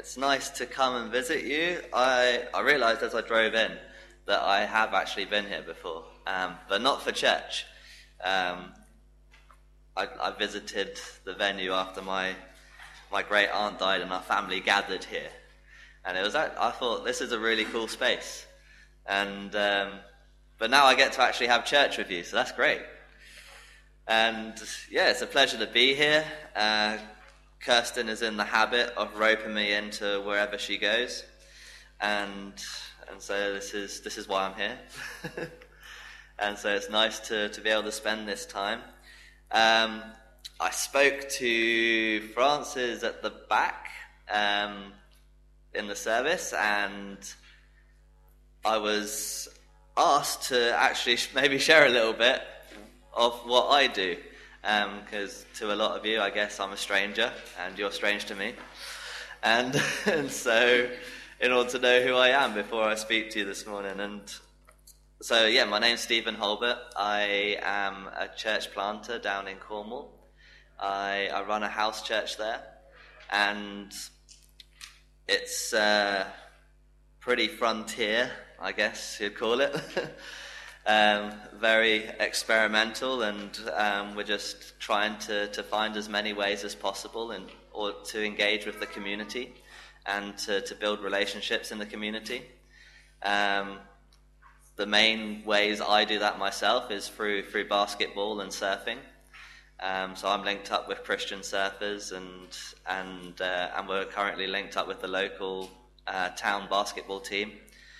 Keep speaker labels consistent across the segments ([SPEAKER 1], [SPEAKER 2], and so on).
[SPEAKER 1] It's nice to come and visit you. I realised as I drove in that I have actually been here before, but not for church. I visited the venue after my great aunt died and our family gathered here. And I thought, this is a really cool space. And but now I get to actually have church with you, so that's great. And yeah, it's a pleasure to be here. Kirsten is in the habit of roping me into wherever she goes, and so this is why I'm here. And so it's nice to be able to spend this time. I spoke to Francis at the back in the service, and I was asked to actually maybe share a little bit of what I do. Because to a lot of you, I guess I'm a stranger, and you're strange to me. And so, in order to know who I am before I speak to you this morning. And so, yeah, my name's Stephen Holbert. I am a church planter down in Cornwall. I run a house church there, and it's pretty frontier, I guess you'd call it. Very experimental, and we're just trying to find as many ways as possible or to engage with the community and to build relationships in the community. The main ways I do that myself is through basketball and surfing. So I'm linked up with Christian surfers, and we're currently linked up with the local town basketball team.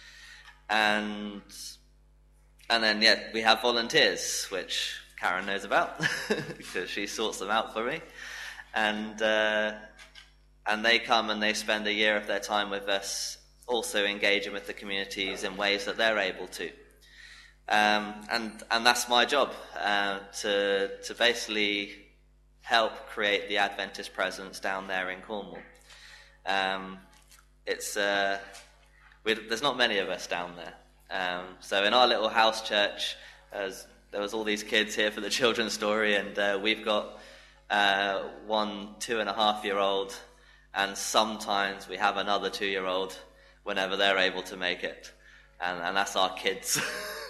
[SPEAKER 1] And then, yeah, we have volunteers, which Karen knows about, because she sorts them out for me. And they come and they spend a year of their time with us, also engaging with the communities in ways that they're able to. And that's my job, to basically help create the Adventist presence down there in Cornwall. There's not many of us down there. So in our little house church, there was all these kids here for the children's story, and we've got 1 2.5-year-old, and sometimes we have another 2-year-old whenever they're able to make it, and that's our kids.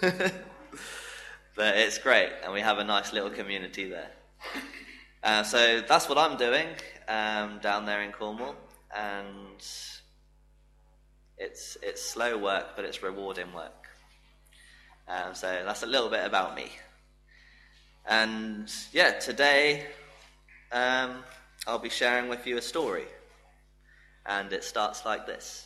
[SPEAKER 1] But it's great, and we have a nice little community there. So that's what I'm doing down there in Cornwall, and it's slow work, but it's rewarding work. So that's a little bit about me. And yeah, today I'll be sharing with you a story. And it starts like this.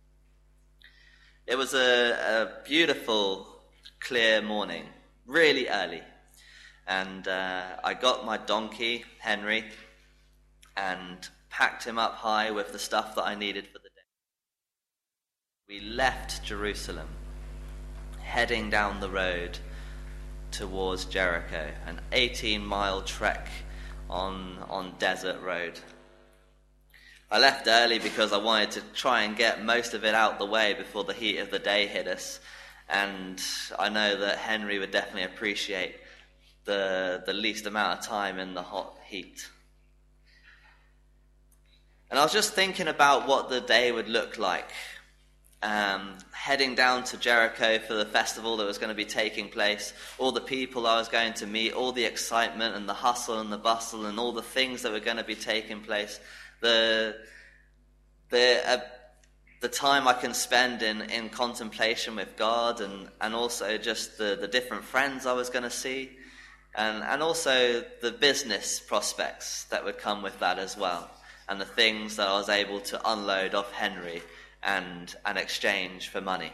[SPEAKER 1] It was a beautiful, clear morning, really early. And I got my donkey, Henry, and packed him up high with the stuff that I needed for the day. We left Jerusalem, heading down the road towards Jericho, an 18-mile trek on desert road. I left early because I wanted to try and get most of it out the way before the heat of the day hit us, and I know that Henry would definitely appreciate the least amount of time in the hot heat. And I was just thinking about what the day would look like. Heading down to Jericho for the festival that was going to be taking place, all the people I was going to meet, all the excitement and the hustle and the bustle and all the things that were going to be taking place, the time I can spend in contemplation with God, and also just the different friends I was going to see, and also the business prospects that would come with that as well, and the things that I was able to unload off Henry and exchange for money.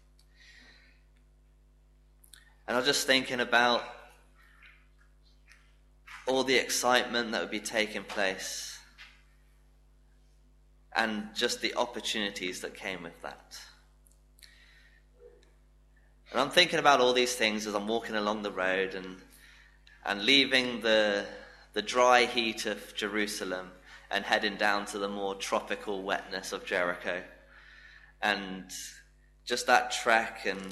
[SPEAKER 1] And I was just thinking about all the excitement that would be taking place and just the opportunities that came with that. And I'm thinking about all these things as I'm walking along the road and leaving the dry heat of Jerusalem and heading down to the more tropical wetness of Jericho. And just that trek and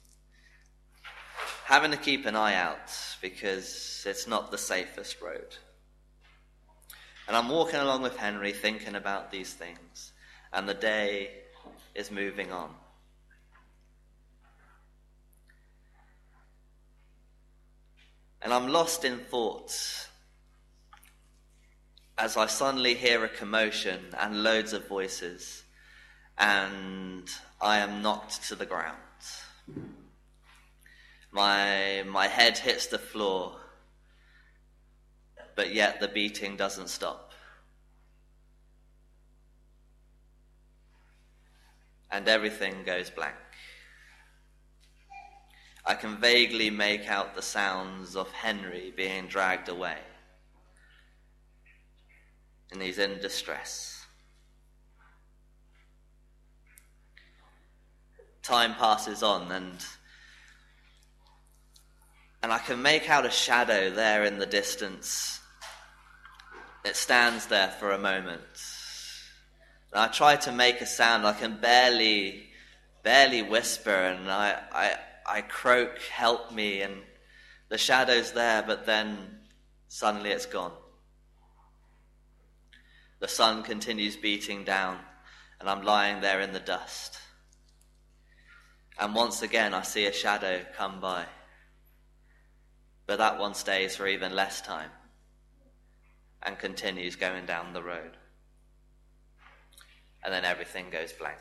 [SPEAKER 1] having to keep an eye out because it's not the safest road. And I'm walking along with Henry thinking about these things. and the day is moving on. And I'm lost in thoughts as I suddenly hear a commotion and loads of voices, and I am knocked to the ground. My head hits the floor, but yet the beating doesn't stop. And everything goes blank. I can vaguely make out the sounds of Henry being dragged away. And he's in distress. Time passes on, and I can make out a shadow there in the distance. It stands there for a moment. And I try to make a sound. I can barely whisper, and I croak, "Help me," and the shadow's there, but then suddenly it's gone. The sun continues beating down, and I'm lying there in the dust. And once again I see a shadow come by, but that one stays for even less time and continues going down the road. And then everything goes blank.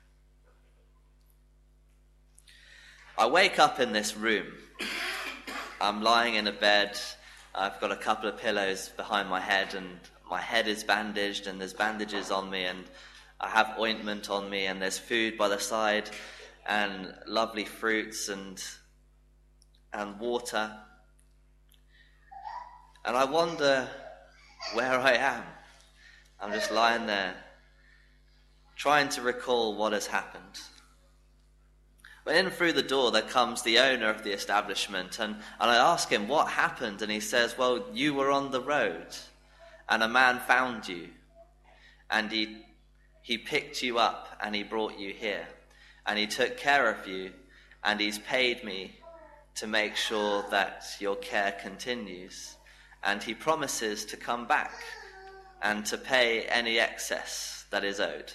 [SPEAKER 1] I wake up in this room. I'm lying in a bed. I've got a couple of pillows behind my head, and my head is bandaged, and there's bandages on me, and I have ointment on me, and there's food by the side, and lovely fruits and water. And I wonder where I am. I'm just lying there, trying to recall what has happened. But in through the door there comes the owner of the establishment, and I ask him what happened, and he says, "Well, you were on the road, and a man found you, and he picked you up, and he brought you here, and he took care of you, and he's paid me to make sure that your care continues, and he promises to come back and to pay any excess that is owed."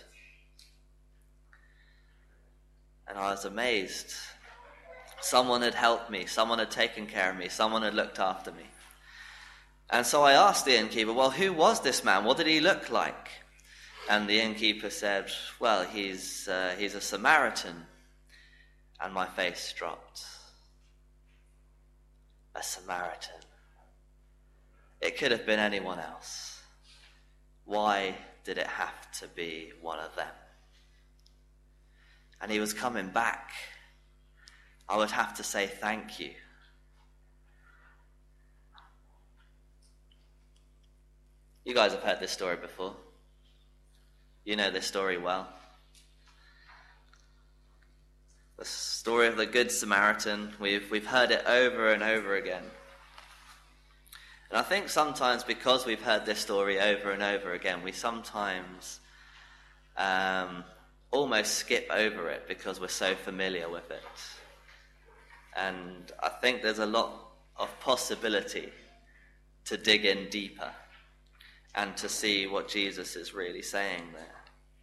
[SPEAKER 1] And I was amazed. Someone had helped me, someone had taken care of me, someone had looked after me. And so I asked the innkeeper, "Well, who was this man? What did he look like?" And the innkeeper said, "Well, he's a Samaritan." And my face dropped. A Samaritan. It could have been anyone else. Why did it have to be one of them? And he was coming back. I would have to say thank you. You guys have heard this story before. You know this story well. The story of the Good Samaritan. We've heard it over and over again. And I think sometimes because we've heard this story over and over again, we sometimes almost skip over it because we're so familiar with it. And I think there's a lot of possibility to dig in deeper and to see what Jesus is really saying there.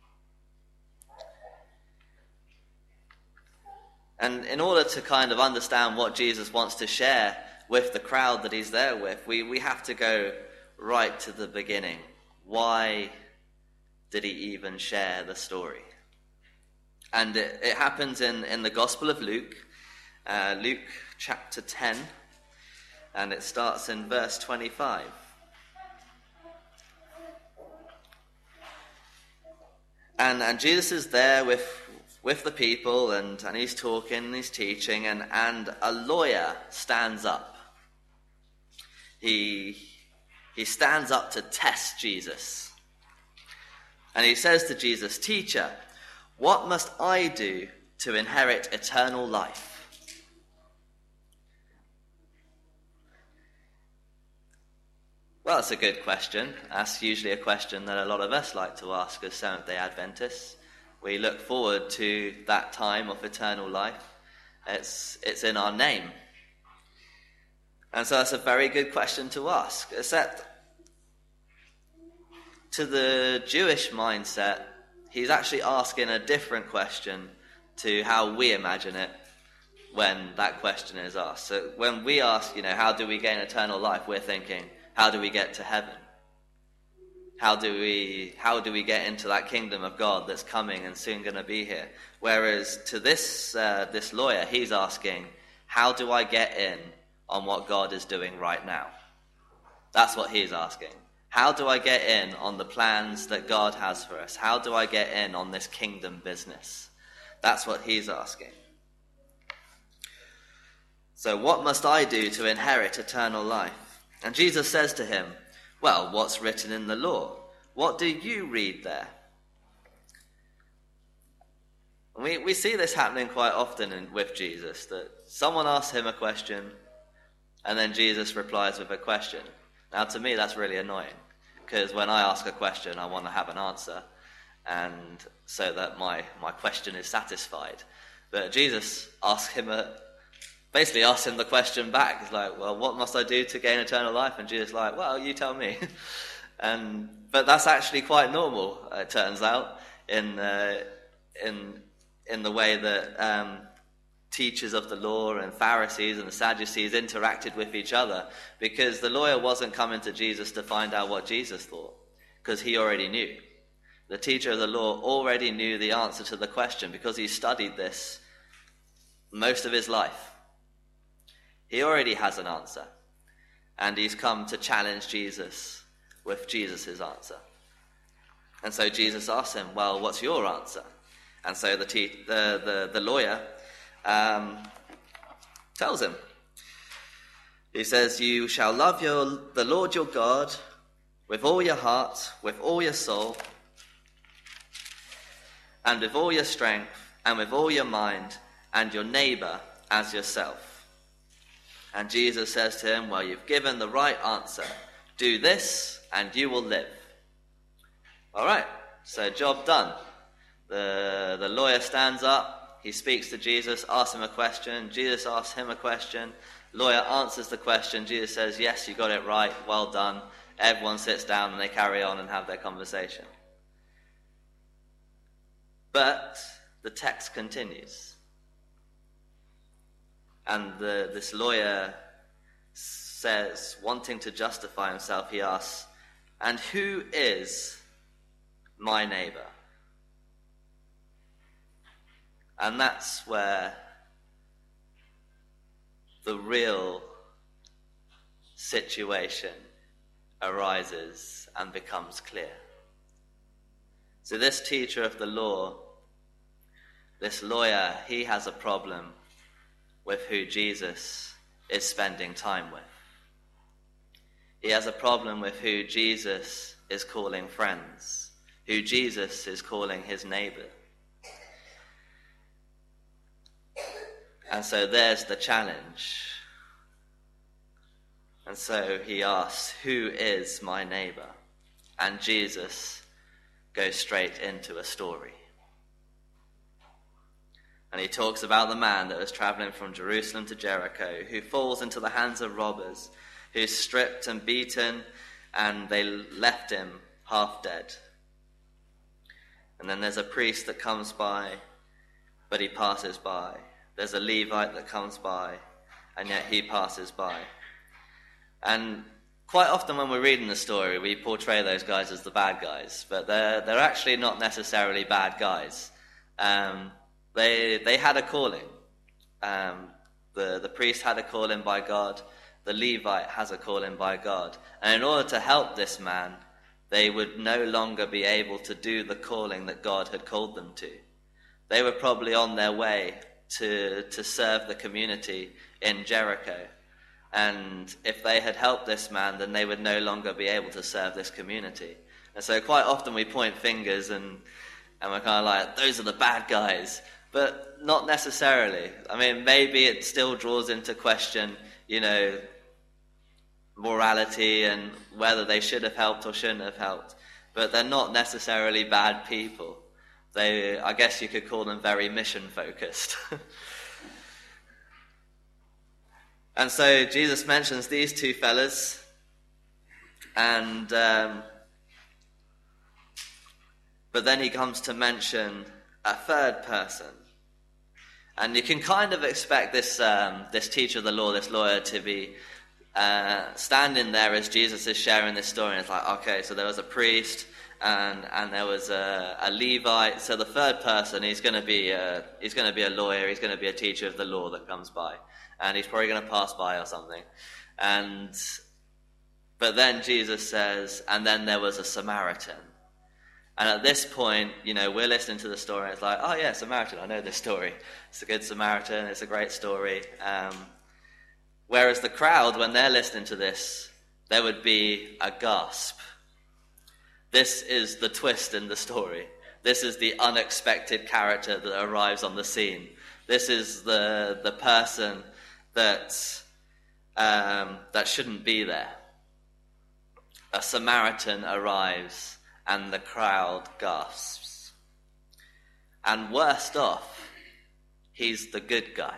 [SPEAKER 1] And in order to kind of understand what Jesus wants to share with the crowd that he's there with, we have to go right to the beginning. Why did he even share the story? And it happens in the Gospel of Luke, Luke chapter 10, and it starts in verse 25. And Jesus is there with the people, and he's talking, and he's teaching, and a lawyer stands up. He stands up to test Jesus. And he says to Jesus, "Teacher, what must I do to inherit eternal life?" Well, that's a good question. That's usually a question that a lot of us like to ask as Seventh-day Adventists. We look forward to that time of eternal life. It's in our name. And so that's a very good question to ask. Except to the Jewish mindset, he's actually asking a different question to how we imagine it when that question is asked. So when we ask, how do we gain eternal life, we're thinking, how do we get to heaven? How do we get into that kingdom of God that's coming and soon going to be here? Whereas to this lawyer, he's asking, how do I get in on what God is doing right now? That's what he's asking. How do I get in on the plans that God has for us? How do I get in on this kingdom business? That's what he's asking. So what must I do to inherit eternal life? And Jesus says to him, well, what's written in the law? What do you read there? We see this happening quite often with Jesus, that someone asks him a question and then Jesus replies with a question. Now, to me, that's really annoying, because when I ask a question, I want to have an answer, and so that my question is satisfied. But Jesus basically asks him the question back. He's like, well, what must I do to gain eternal life? And Jesus is like, well, you tell me. But that's actually quite normal, it turns out, in the way that teachers of the law and Pharisees and the Sadducees interacted with each other, because the lawyer wasn't coming to Jesus to find out what Jesus thought, because he already knew. The teacher of the law already knew the answer to the question, because he studied this most of his life. He already has an answer, and he's come to challenge Jesus with Jesus' answer. And so Jesus asks him, well, what's your answer? And so the lawyer tells him. He says, you shall love the Lord your God with all your heart, with all your soul, and with all your strength, and with all your mind, and your neighbor as yourself. And Jesus says to him, well, you've given the right answer. Do this, and you will live. All right, so job done. The lawyer stands up, he speaks to Jesus, asks him a question, Jesus asks him a question, lawyer answers the question, Jesus says, yes, you got it right, well done. Everyone sits down and they carry on and have their conversation. But the text continues. And this lawyer says, wanting to justify himself, he asks, and who is my neighbor? And that's where the real situation arises and becomes clear. So this teacher of the law, this lawyer, he has a problem with who Jesus is spending time with. He has a problem with who Jesus is calling friends, who Jesus is calling his neighbor. And so there's the challenge. And so he asks, who is my neighbor? And Jesus goes straight into a story. And he talks about the man that was traveling from Jerusalem to Jericho, who falls into the hands of robbers, who's stripped and beaten, and they left him half dead. And then there's a priest that comes by, but he passes by. There's a Levite that comes by, and yet he passes by. And quite often when we're reading the story, we portray those guys as the bad guys, but they're actually not necessarily bad guys. They had a calling. The priest had a calling by God. The Levite has a calling by God. And in order to help this man, they would no longer be able to do the calling that God had called them to. They were probably on their way to serve the community in Jericho. And if they had helped this man, then they would no longer be able to serve this community. And so quite often we point fingers and we're kind of like, those are the bad guys. But not necessarily. I mean, maybe it still draws into question, morality and whether they should have helped or shouldn't have helped. But they're not necessarily bad people. I guess you could call them very mission-focused. And so Jesus mentions these two fellas, and But then he comes to mention a third person. And you can kind of expect this teacher of the law, this lawyer, to be standing there as Jesus is sharing this story. And it's like, okay, so there was a priest and there was a Levite. So the third person, he's going to be a lawyer. He's going to be a teacher of the law that comes by, and he's probably going to pass by or something. But then Jesus says, and then there was a Samaritan. And at this point, we're listening to the story, and it's like, oh yeah, Samaritan, I know this story. It's a good Samaritan, it's a great story. Whereas the crowd, when they're listening to this, there would be a gasp. This is the twist in the story. This is the unexpected character that arrives on the scene. This is the person that shouldn't be there. A Samaritan arrives, and the crowd gasps. And worst off, he's the good guy.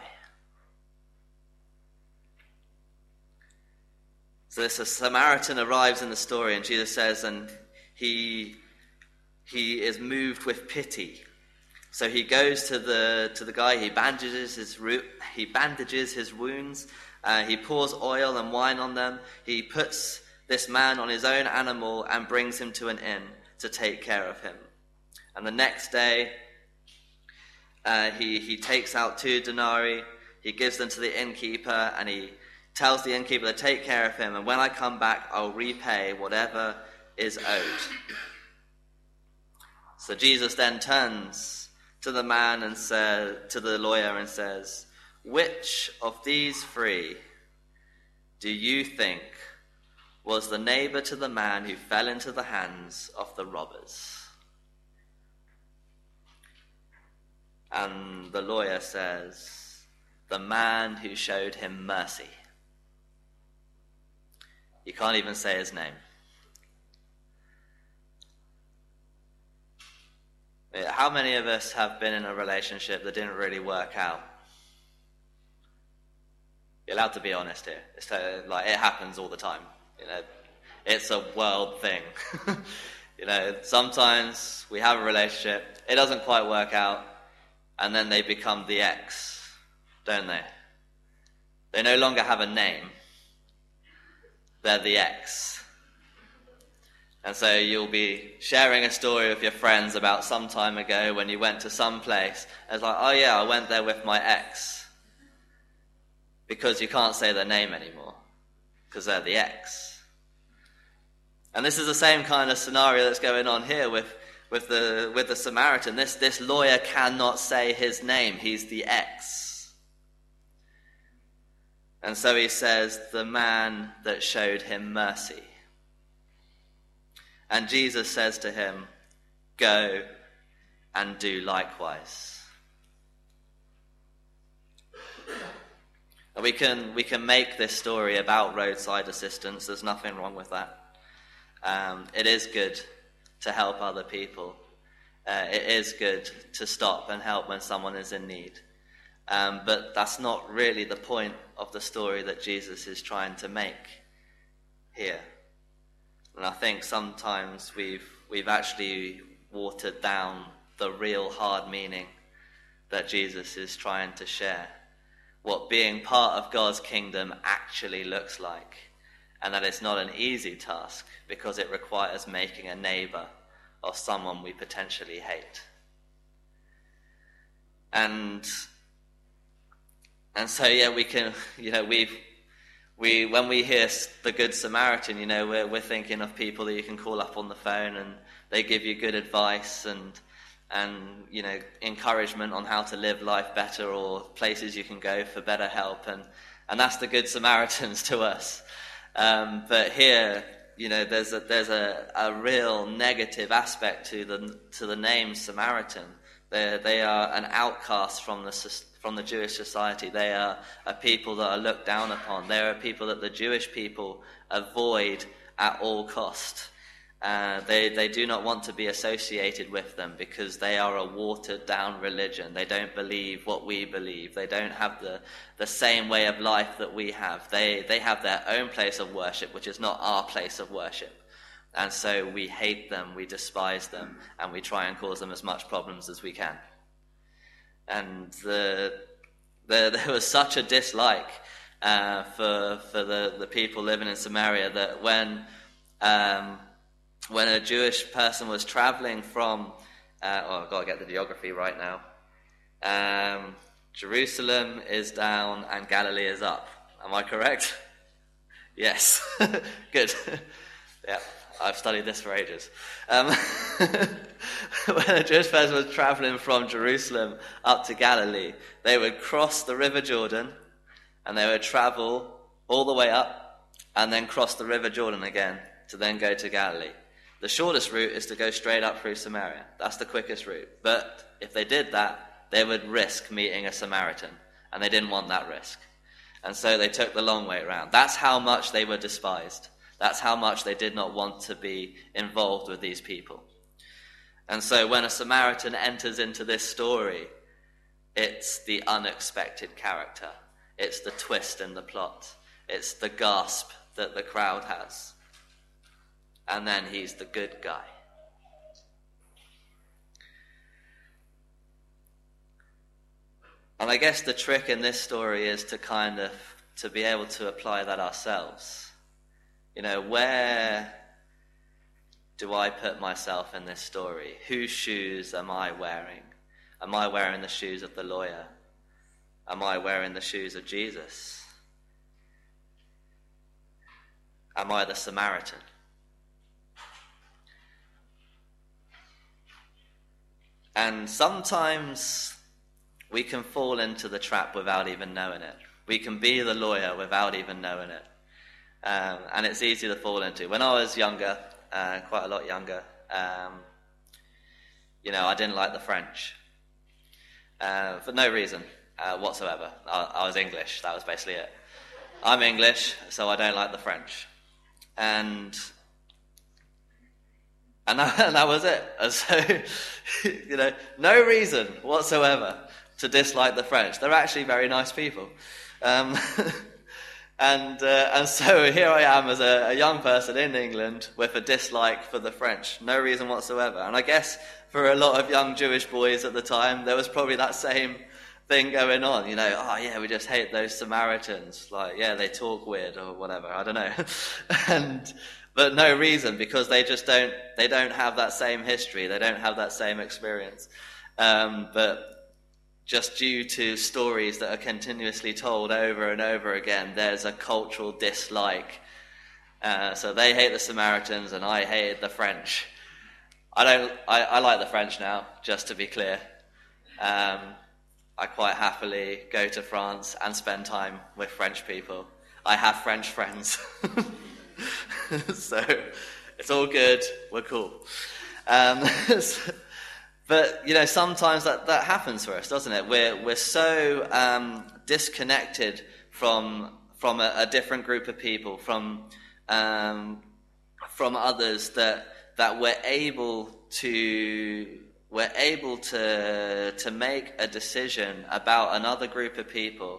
[SPEAKER 1] So this Samaritan arrives in the story, and Jesus says, and he is moved with pity. So he goes to the guy, he bandages his wounds, he pours oil and wine on them, he puts this man on his own animal and brings him to an inn to take care of him. And the next day, he takes out 2 denarii, he gives them to the innkeeper, and he tells the innkeeper to take care of him, and when I come back, I'll repay whatever is owed. So Jesus then turns to the man and to the lawyer and says, which of these 3 do you think was the neighbor to the man who fell into the hands of the robbers? And the lawyer says, the man who showed him mercy. You can't even say his name. How many of us have been in a relationship that didn't really work out? You're allowed to be honest here. It's like it happens all the time. It's a world thing. Sometimes we have a relationship, it doesn't quite work out, and then they become the ex, don't they? They no longer have a name. They're the ex. And so you'll be sharing a story with your friends about some time ago when you went to some place. And it's like, oh yeah, I went there with my ex. Because you can't say their name anymore. Because they're the ex. And this is the same kind of scenario that's going on here with the Samaritan. This lawyer cannot say his name. He's the ex. And so he says, the man that showed him mercy. And Jesus says to him, go and do likewise. And we can make this story about roadside assistance. There's nothing wrong with that. It is good to help other people. It is good to stop and help when someone is in need. But that's not really the point of the story that Jesus is trying to make here. And I think sometimes we've actually watered down the real hard meaning that Jesus is trying to share. What being part of God's kingdom actually looks like. And that it's not an easy task because it requires making a neighbor of someone we potentially hate. And so we can, when we hear the Good Samaritan, we're thinking of people that you can call up on the phone and they give you good advice and encouragement on how to live life better or places you can go for better help, and that's the Good Samaritans to us. But here, there's a real negative aspect to the name Samaritan. They are an outcast from the Jewish society. They are a people that are looked down upon. They are a people that the Jewish people avoid at all cost. They do not want to be associated with them because they are a watered down religion. They don't believe what we believe. They don't have the same way of life that we have. They have their own place of worship, which is not our place of worship. And so we hate them, we despise them, and we try and cause them as much problems as we can. And there was such a dislike for the people living in Samaria that when a Jewish person was traveling from, I've got to get the geography right now. Jerusalem is down and Galilee is up. Am I correct? Yes. Good. Yeah, I've studied this for ages. When a Jewish person was traveling from Jerusalem up to Galilee, they would cross the River Jordan and they would travel all the way up and then cross the River Jordan again to then go to Galilee. The shortest route is to go straight up through Samaria. That's the quickest route. But if they did that, they would risk meeting a Samaritan, and they didn't want that risk. And so they took the long way around. That's how much they were despised. That's how much they did not want to be involved with these people. And so when a Samaritan enters into this story, it's the unexpected character. It's the twist in the plot. It's the gasp that the crowd has. And then he's the good guy. And I guess the trick in this story is to be able to apply that ourselves. You know, where do I put myself in this story? Whose shoes am I wearing? Am I wearing the shoes of the lawyer? Am I wearing the shoes of Jesus? Am I the Samaritan? And sometimes we can fall into the trap without even knowing it. We can be the lawyer without even knowing it. And it's easy to fall into. When I was younger, quite a lot younger, I didn't like the French. For no reason whatsoever. I was English, that was basically it. I'm English, so I don't like the French. And that was it. And so, no reason whatsoever to dislike the French. They're actually very nice people. And so here I am as a young person in England with a dislike for the French. No reason whatsoever. And I guess for a lot of young Jewish boys at the time, there was probably that same thing going on. We just hate those Samaritans. They talk weird or whatever. I don't know. But no reason, because they don't have that same history. They don't have that same experience. But just due to stories that are continuously told over and over again, there's a cultural dislike. So they hate the Samaritans and I hated the French. I like the French now, just to be clear. I quite happily go to France and spend time with French people. I have French friends. So it's all good, we're cool. But sometimes that happens for us, doesn't it? We're so disconnected from a different group of people, from others, that we're able to make a decision about another group of people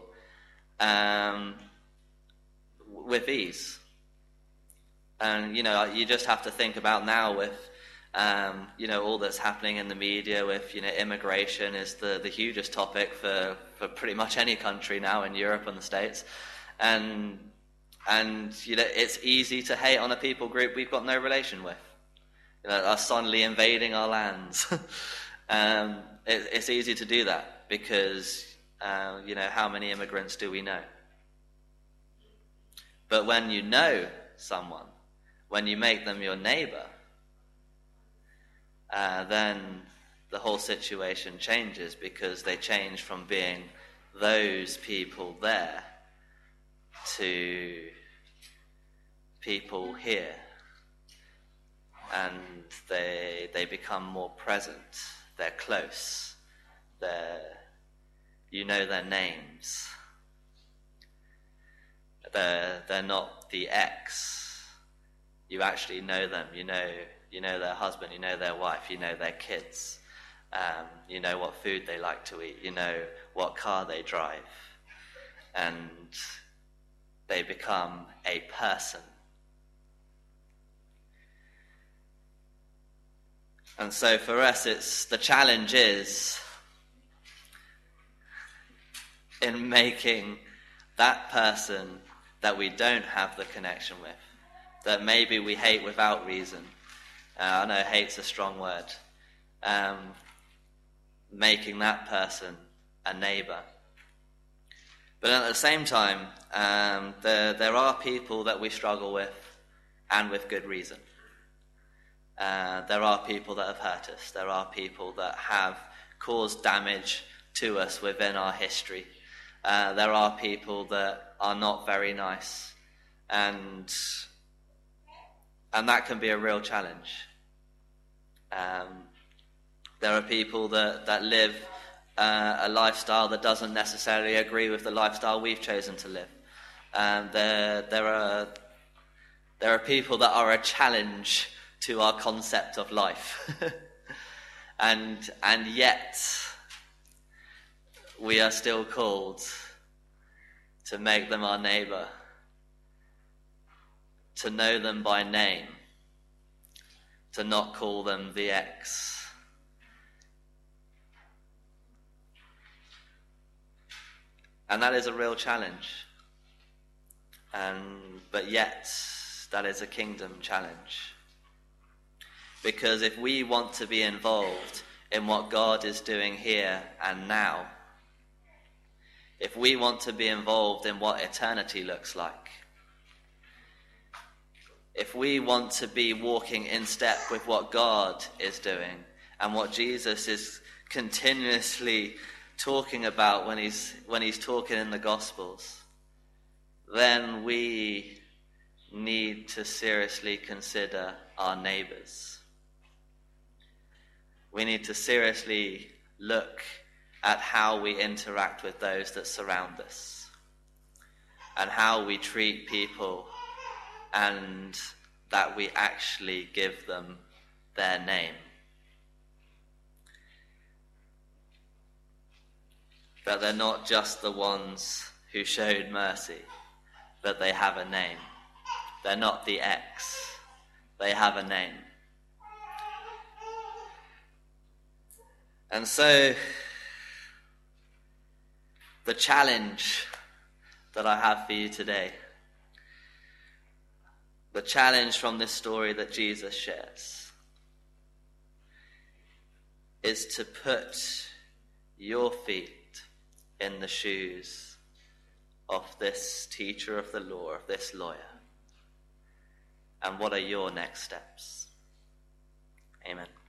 [SPEAKER 1] with ease. And you just have to think about now with all that's happening in the media with immigration is the hugest topic for pretty much any country now in Europe and the States, and it's easy to hate on a people group we've got no relation with, are suddenly invading our lands. It's easy to do that because how many immigrants do we know? But when you know someone, when you make them your neighbor, then the whole situation changes, because they change from being those people there to people here, and they become more present. They're close. You know their names. They're not the ex. You actually know them. You know their husband, you know their wife, you know their kids, you know what food they like to eat, you know what car they drive, and they become a person. And so for us, the challenge is in making that person that we don't have the connection with, that maybe we hate without reason. I know hate's a strong word. Making that person a neighbor. But at the same time, there are people that we struggle with, and with good reason. There are people that have hurt us. There are people that have caused damage to us within our history. There are people that are not very nice, and that can be a real challenge. There are people that live a lifestyle that doesn't necessarily agree with the lifestyle we've chosen to live. There are people that are a challenge to our concept of life. and yet we are still called to make them our neighbor, to know them by name, to not call them the ex. And that is a real challenge. But yet, that is a kingdom challenge. Because if we want to be involved in what God is doing here and now, if we want to be involved in what eternity looks like, if we want to be walking in step with what God is doing and what Jesus is continuously talking about when he's talking in the Gospels, then we need to seriously consider our neighbors. We need to seriously look at how we interact with those that surround us and how we treat people, and that we actually give them their name. But they're not just the ones who showed mercy, but they have a name. They're not the ex. They have a name. And so, the challenge that I have for you today, the challenge from this story that Jesus shares, is to put your feet in the shoes of this teacher of the law, of this lawyer. And what are your next steps? Amen.